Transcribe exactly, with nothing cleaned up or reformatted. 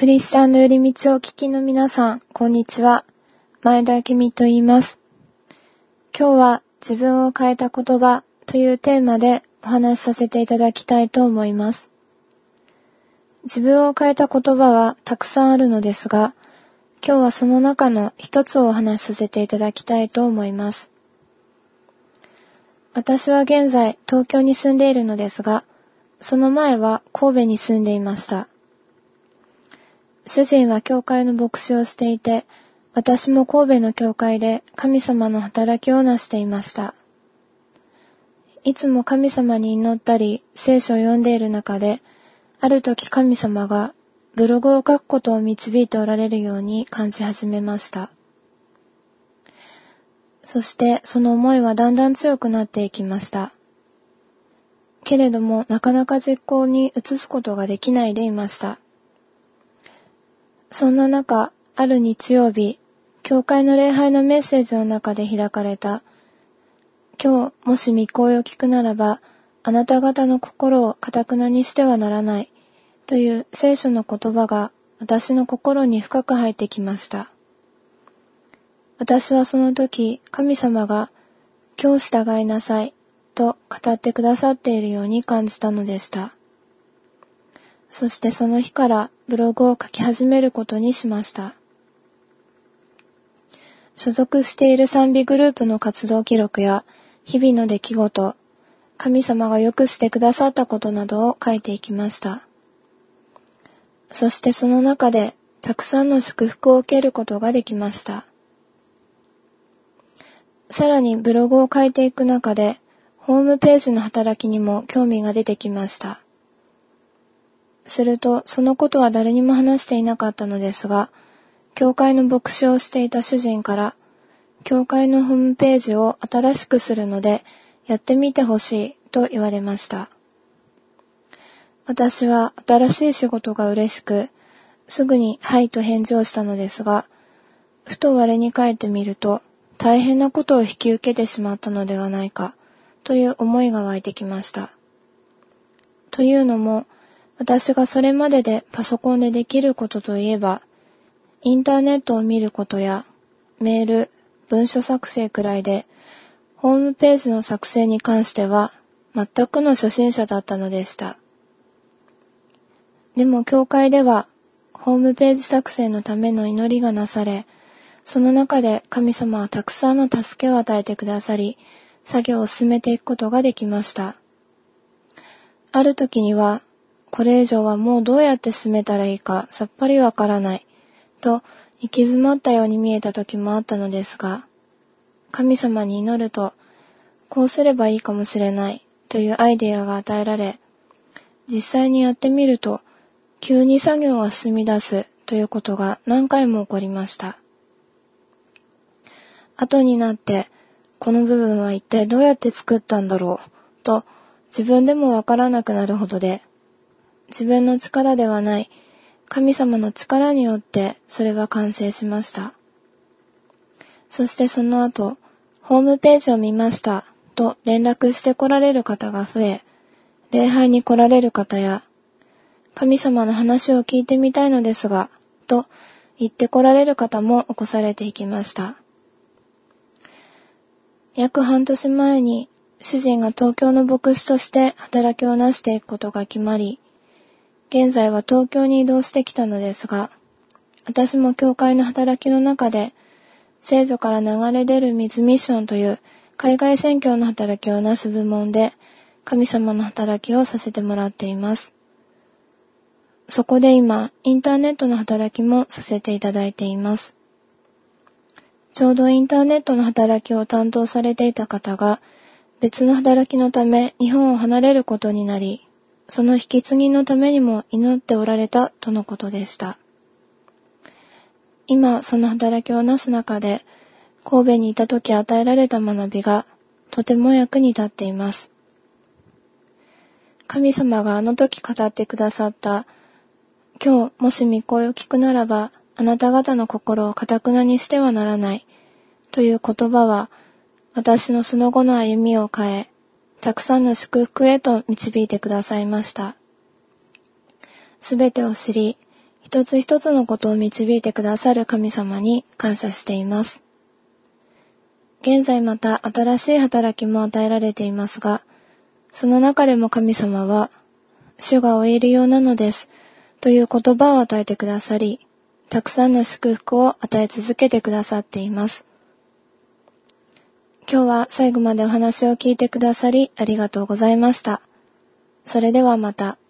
クリスチャンの寄り道をお聞きの皆さん、こんにちは。前田明美と言います。今日は自分を変えた言葉というテーマでお話しさせていただきたいと思います。自分を変えた言葉はたくさんあるのですが、今日はその中の一つをお話しさせていただきたいと思います。私は現在東京に住んでいるのですが、その前は神戸に住んでいました。主人は教会の牧師をしていて、私も神戸の教会で神様の働きをなしていました。いつも神様に祈ったり、聖書を読んでいる中で、ある時神様がブログを書くことを導いておられるように感じ始めました。そしてその思いはだんだん強くなっていきました。けれどもなかなか実行に移すことができないでいました。そんな中、ある日曜日、教会の礼拝のメッセージの中で開かれた、今日もし御声を聞くならば、あなた方の心を堅くなにしてはならない、という聖書の言葉が私の心に深く入ってきました。私はその時、神様が、今日従いなさい、と語ってくださっているように感じたのでした。そしてその日からブログを書き始めることにしました。所属している賛美グループの活動記録や日々の出来事、神様がよくしてくださったことなどを書いていきました。そしてその中でたくさんの祝福を受けることができました。さらにブログを書いていく中でホームページの働きにも興味が出てきました。すると、そのことは誰にも話していなかったのですが、教会の牧師をしていた主人から、教会のホームページを新しくするので、やってみてほしいと言われました。私は新しい仕事が嬉しく、すぐにはいと返事をしたのですが、ふと我に返ってみると、大変なことを引き受けてしまったのではないか、という思いが湧いてきました。というのも、私がそれまででパソコンでできることといえば、インターネットを見ることやメール、文書作成くらいで、ホームページの作成に関しては全くの初心者だったのでした。でも教会ではホームページ作成のための祈りがなされ、その中で神様はたくさんの助けを与えてくださり、作業を進めていくことができました。ある時には、これ以上はもうどうやって進めたらいいかさっぱりわからないと行き詰まったように見えた時もあったのですが、神様に祈るとこうすればいいかもしれないというアイデアが与えられ、実際にやってみると急に作業が進み出すということが何回も起こりました。後になってこの部分は一体どうやって作ったんだろうと自分でもわからなくなるほどで、自分の力ではない神様の力によってそれは完成しました。そしてその後、ホームページを見ましたと連絡して来られる方が増え、礼拝に来られる方や、神様の話を聞いてみたいのですが、と言って来られる方も起こされていきました。約半年前に主人が東京の牧師として働きをなしていくことが決まり、現在は東京に移動してきたのですが、私も教会の働きの中で、聖女から流れ出る水ミッションという海外宣教の働きをなす部門で、神様の働きをさせてもらっています。そこで今、インターネットの働きもさせていただいています。ちょうどインターネットの働きを担当されていた方が、別の働きのため日本を離れることになり、その引き継ぎのためにも祈っておられたとのことでした。今その働きをなす中で、神戸にいた時与えられた学びがとても役に立っています。神様があの時語ってくださった、今日もし御声を聞くならば、あなた方の心を堅くなにしてはならないという言葉は、私のその後の歩みを変え、たくさんの祝福へと導いてくださいました。すべてを知り、一一つ一つのことを導いてくださる神様に感謝しています。現在また新しい働きも与えられていますが、その中でも神様は、主がおいるようなのですという言葉を与えてくださり、たくさんの祝福を与え続けてくださっています。今日は最後までお話を聞いてくださりありがとうございました。それではまた。